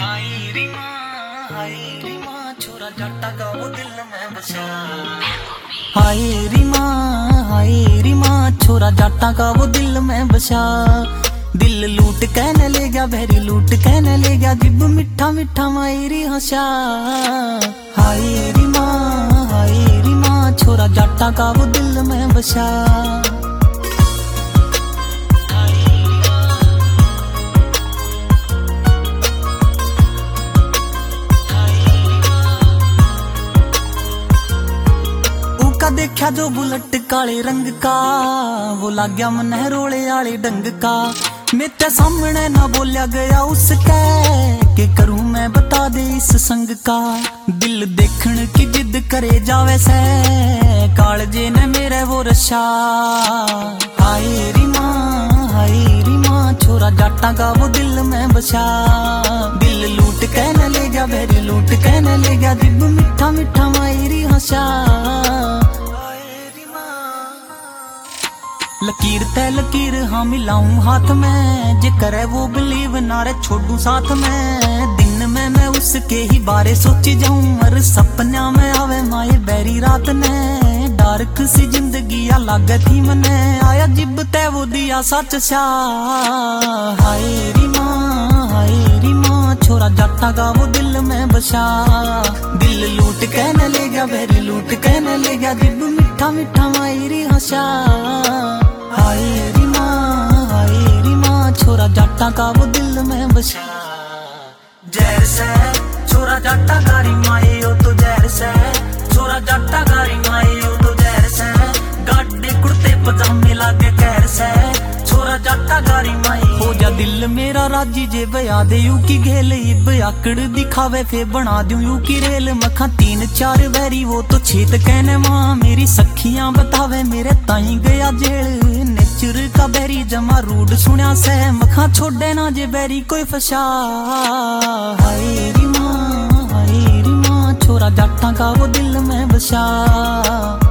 हाय री माँ छोरा जाटा का वो दिल में बसा। हाय री माँ छोरा जाटा का वो दिल में बसा। दिल लूट कहने ले गया बहरी लूट कहने ले गया जिब मिठा मिठा मायरी हंसा। हाय री माँ छोरा जाटा का वो दिल में बसा। देखा जो बुलेट काले रंग का वो लाग गया मन रोले आले डंग का। मेरे सामने ना बोलिया गया उसके के करूं मैं बता दे इस संग का। दिल देखने की जिद करे जावे से कालजे ने मेरे वो रशा। हाय री माँ छोरा जाटा का वो दिल में बसा। दिल लूट कहने ले गया बहरी लूट कहने ले गया जिब मिठा मिठा मायरी हंसा। लकीर ते लकीर हाँ मिलाऊं हाथ में जे करे वो बिलीव नारे छोड़ू साथ में। दिन में मैं उसके ही बारे सोची जाऊं मर सपना में आवे माए बैरी रात ने। डार्क सी जिंदगी अलग थी मने आया जिब ते वो दिया सच सा। हाय री माँ छोरा जाटा का वो दिल में बसा। दिल लूट कहने ले गया बहरी लूट कहने ले गया जिब मिठा मिठा मायरी हंसा। हाय री माँ छोरा जाटा का वो दिल में बसा। जहर से छोरा जाटा गारी माए हो तो जहर से छोरा जाटा गारी माए हो तो जहर से। गाढ़े कुर्ते पजामे लागे कहर से छोरा जाटा गारी माए हो जा दिल मेरा राजी जे बया दे यू की घेल इब आकड़ दिखावे फे बना दूं यू की रेल। मखा 3-4 बैरी वो तो छेत कहने माँ मेरी सखियां बतावे मेरे ताई गया जेल। नेचर का बैरी जमा रूड सुनिया से मखा छोड़े ना जे बैरी कोई फसा। हाय री माँ छोरा जाटा का वो दिल में बसा।